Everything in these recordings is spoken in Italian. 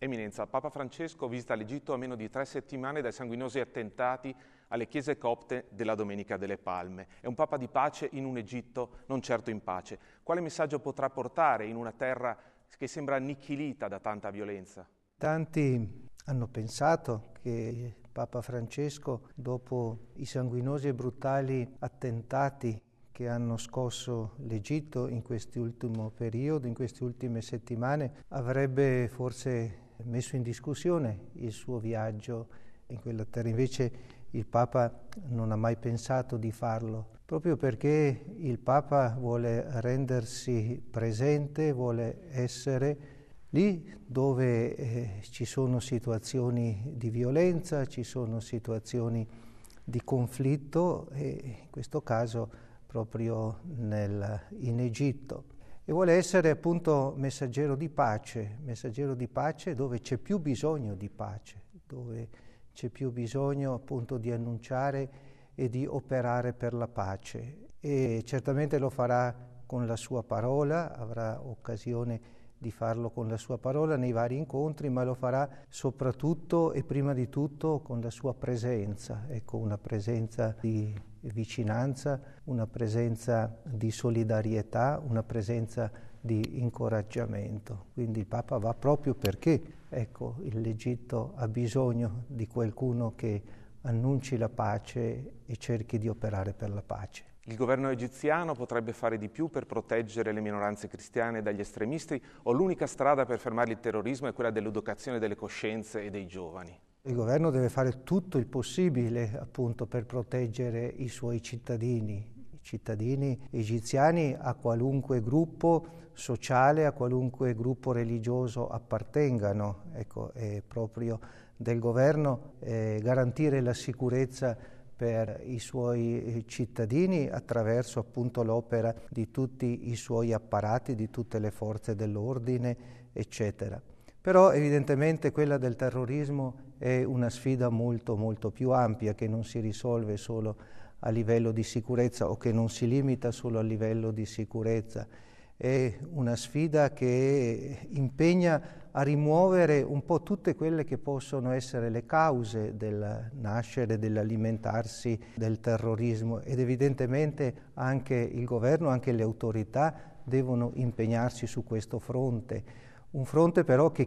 Eminenza, Papa Francesco visita l'Egitto a meno di 3 settimane dai sanguinosi attentati alle chiese copte della Domenica delle Palme. È un Papa di pace in un Egitto non certo in pace. Quale messaggio potrà portare in una terra che sembra annichilita da tanta violenza? Tanti hanno pensato che Papa Francesco, dopo i sanguinosi e brutali attentati che hanno scosso l'Egitto in quest'ultimo periodo, in queste ultime settimane, avrebbe forse messo in discussione il suo viaggio in quella terra. Invece il Papa non ha mai pensato di farlo, proprio perché il Papa vuole rendersi presente, vuole essere lì dove ci sono situazioni di violenza, ci sono situazioni di conflitto e in questo caso proprio in Egitto. E vuole essere appunto messaggero di pace dove c'è più bisogno di pace, dove c'è più bisogno appunto di annunciare e di operare per la pace. E certamente lo farà con la sua parola, avrà occasione di farlo con la sua parola nei vari incontri, ma lo farà soprattutto e prima di tutto con la sua presenza, ecco, una presenza di vicinanza, una presenza di solidarietà, una presenza di incoraggiamento. Quindi il Papa va proprio perché, ecco, l'Egitto ha bisogno di qualcuno che annunci la pace e cerchi di operare per la pace. Il governo egiziano potrebbe fare di più per proteggere le minoranze cristiane dagli estremisti o l'unica strada per fermare il terrorismo è quella dell'educazione delle coscienze e dei giovani? Il governo deve fare tutto il possibile appunto per proteggere i suoi cittadini egiziani a qualunque gruppo sociale, a qualunque gruppo religioso appartengano. Ecco, è proprio del governo garantire la sicurezza per i suoi cittadini attraverso appunto l'opera di tutti i suoi apparati, di tutte le forze dell'ordine, eccetera. Però evidentemente quella del terrorismo è una sfida molto molto più ampia che non si risolve solo a livello di sicurezza o che non si limita solo a livello di sicurezza. È una sfida che impegna a rimuovere un po' tutte quelle che possono essere le cause del nascere, dell'alimentarsi del terrorismo ed evidentemente anche il governo, anche le autorità devono impegnarsi su questo fronte. Un fronte però che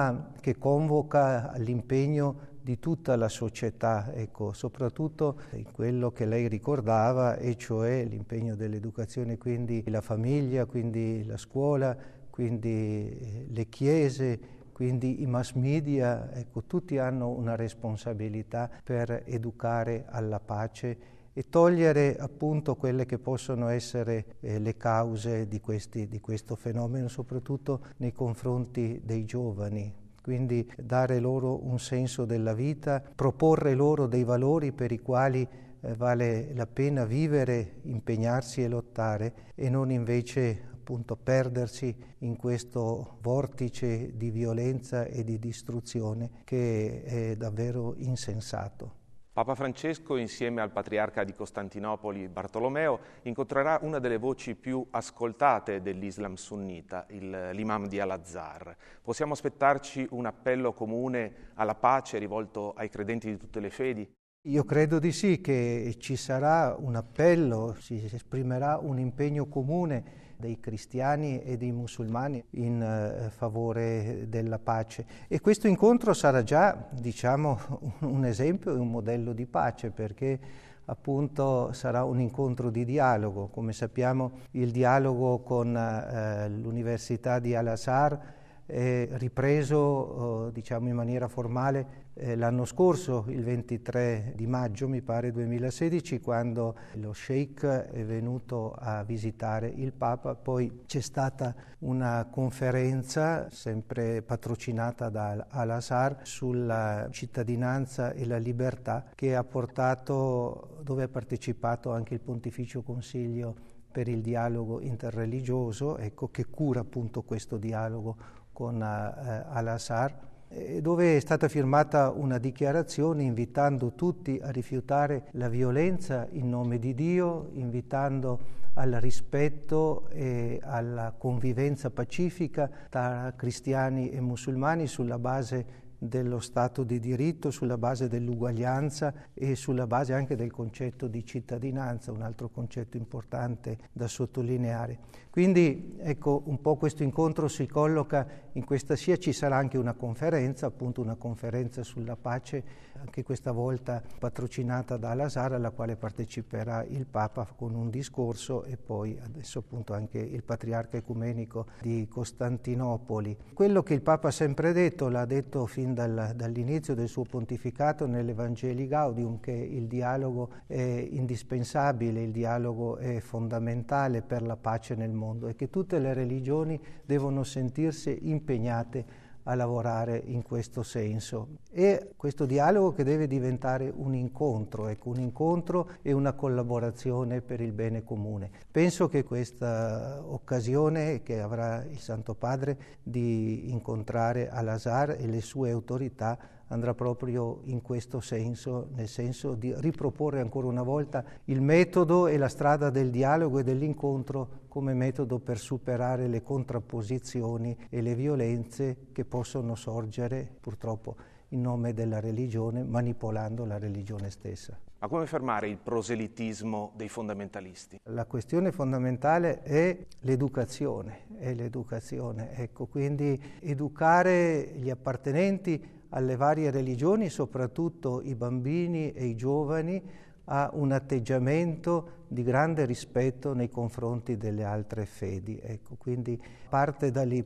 convoca all'impegno di tutta la società, ecco, soprattutto in quello che lei ricordava, e cioè l'impegno dell'educazione, quindi la famiglia, quindi la scuola, quindi le chiese, quindi i mass media, ecco, tutti hanno una responsabilità per educare alla pace e togliere appunto quelle che possono essere le cause di questo fenomeno, soprattutto nei confronti dei giovani. Quindi dare loro un senso della vita, proporre loro dei valori per i quali vale la pena vivere, impegnarsi e lottare e non invece appunto perdersi in questo vortice di violenza e di distruzione che è davvero insensato. Papa Francesco, insieme al patriarca di Costantinopoli Bartolomeo, incontrerà una delle voci più ascoltate dell'Islam sunnita, l'imam di Al-Azhar. Possiamo aspettarci un appello comune alla pace rivolto ai credenti di tutte le fedi? Io credo di sì, che ci sarà un appello, si esprimerà un impegno comune dei cristiani e dei musulmani in favore della pace. E questo incontro sarà già, diciamo, un esempio e un modello di pace, perché appunto sarà un incontro di dialogo. Come sappiamo, il dialogo con l'Università di Al-Azhar è ripreso diciamo in maniera formale l'anno scorso, il 23 di maggio mi pare 2016, quando lo Sheikh è venuto a visitare il Papa. Poi c'è stata una conferenza sempre patrocinata da Al-Azhar sulla cittadinanza e la libertà dove ha partecipato anche il Pontificio Consiglio per il dialogo interreligioso, ecco, che cura appunto questo dialogo con Al-Azhar. dove è stata firmata una dichiarazione invitando tutti a rifiutare la violenza in nome di Dio, invitando al rispetto e alla convivenza pacifica tra cristiani e musulmani sulla base dello Stato di diritto, sulla base dell'uguaglianza e sulla base anche del concetto di cittadinanza, un altro concetto importante da sottolineare. Quindi ecco, un po' questo incontro si colloca in questa SIA, ci sarà anche una conferenza, appunto una conferenza sulla pace, anche questa volta patrocinata da Al-Azhar, alla quale parteciperà il Papa con un discorso e poi adesso appunto anche il Patriarca Ecumenico di Costantinopoli. Quello che il Papa ha sempre detto, l'ha detto fin dall'inizio del suo pontificato nell'Evangelii Gaudium, che il dialogo è indispensabile, il dialogo è fondamentale per la pace nel mondo e che tutte le religioni devono sentirsi impegnate a lavorare in questo senso. E questo dialogo che deve diventare un incontro e una collaborazione per il bene comune. Penso che questa occasione che avrà il Santo Padre di incontrare Al-Azhar e le sue autorità andrà proprio in questo senso, nel senso di riproporre ancora una volta il metodo e la strada del dialogo e dell'incontro come metodo per superare le contrapposizioni e le violenze che possono sorgere purtroppo in nome della religione, manipolando la religione stessa. Ma come fermare il proselitismo dei fondamentalisti? La questione fondamentale è l'educazione, ecco, quindi educare gli appartenenti alle varie religioni, soprattutto i bambini e i giovani, a un atteggiamento di grande rispetto nei confronti delle altre fedi. Ecco, quindi parte da lì.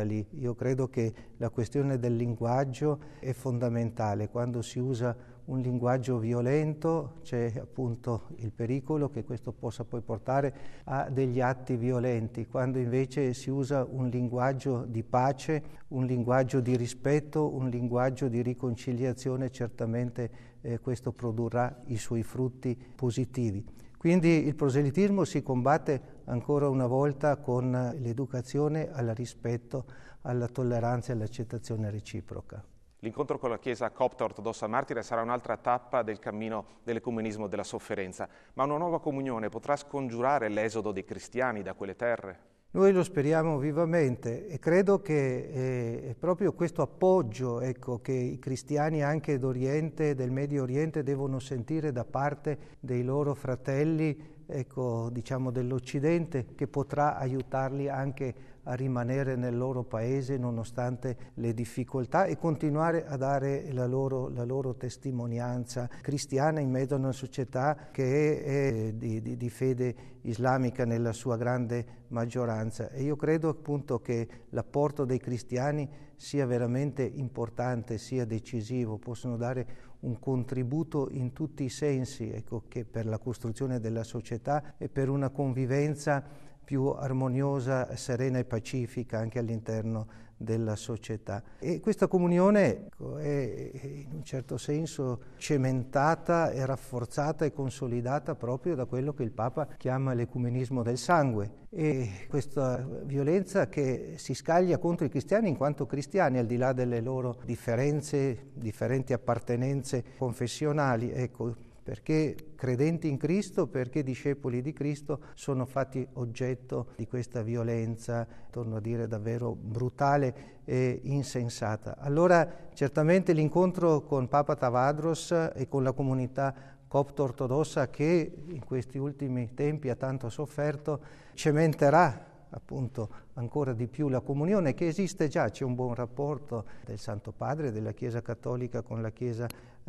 Io credo che la questione del linguaggio è fondamentale. Quando si usa un linguaggio violento c'è appunto il pericolo che questo possa poi portare a degli atti violenti. Quando invece si usa un linguaggio di pace, un linguaggio di rispetto, un linguaggio di riconciliazione, certamente questo produrrà i suoi frutti positivi. Quindi il proselitismo si combatte ancora una volta con l'educazione al rispetto, alla tolleranza e all'accettazione reciproca. L'incontro con la Chiesa copta ortodossa martire sarà un'altra tappa del cammino dell'ecumenismo della sofferenza, ma una nuova comunione potrà scongiurare l'esodo dei cristiani da quelle terre? Noi lo speriamo vivamente e credo che è proprio questo appoggio, ecco, che i cristiani anche d'Oriente, del Medio Oriente, devono sentire da parte dei loro fratelli, ecco, diciamo dell'Occidente, che potrà aiutarli anche a rimanere nel loro paese nonostante le difficoltà e continuare a dare la loro testimonianza cristiana in mezzo a una società che è di fede islamica nella sua grande maggioranza. E io credo appunto che l'apporto dei cristiani sia veramente importante, sia decisivo, possono dare un contributo in tutti i sensi, ecco, che per la costruzione della società e per una convivenza più armoniosa, serena e pacifica anche all'interno della società. E questa comunione, ecco, è in un certo senso cementata e rafforzata e consolidata proprio da quello che il Papa chiama l'ecumenismo del sangue. E questa violenza che si scaglia contro i cristiani in quanto cristiani, al di là delle loro differenze, differenti appartenenze confessionali, ecco, perché credenti in Cristo, perché discepoli di Cristo, sono fatti oggetto di questa violenza, torno a dire davvero brutale e insensata. Allora certamente l'incontro con Papa Tavadros e con la comunità copto-ortodossa che in questi ultimi tempi ha tanto sofferto, cementerà appunto ancora di più la comunione che esiste già, c'è un buon rapporto del Santo Padre, della Chiesa Cattolica con la Chiesa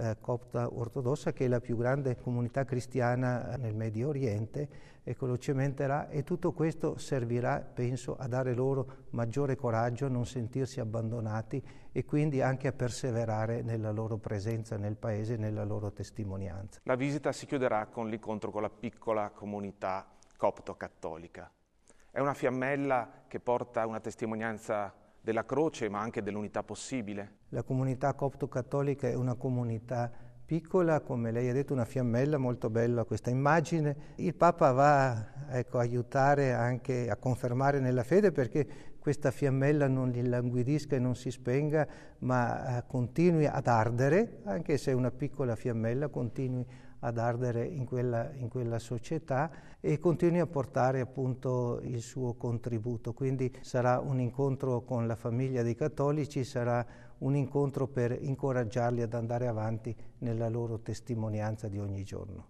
copta ortodossa, che è la più grande comunità cristiana nel Medio Oriente, ecco, lo cementerà e tutto questo servirà, penso, a dare loro maggiore coraggio, a non sentirsi abbandonati e quindi anche a perseverare nella loro presenza nel Paese e nella loro testimonianza. La visita si chiuderà con l'incontro con la piccola comunità copto-cattolica. È una fiammella che porta una testimonianza della croce, ma anche dell'unità possibile. La comunità copto-cattolica è una comunità piccola, come lei ha detto, una fiammella, molto bella questa immagine. Il Papa va, ecco, a aiutare anche a confermare nella fede, perché questa fiammella non illanguidisca e non si spenga, ma continui ad ardere, anche se è una piccola fiammella, continui ad ardere in quella società e continui a portare appunto il suo contributo. Quindi sarà un incontro con la famiglia dei cattolici, sarà un incontro per incoraggiarli ad andare avanti nella loro testimonianza di ogni giorno.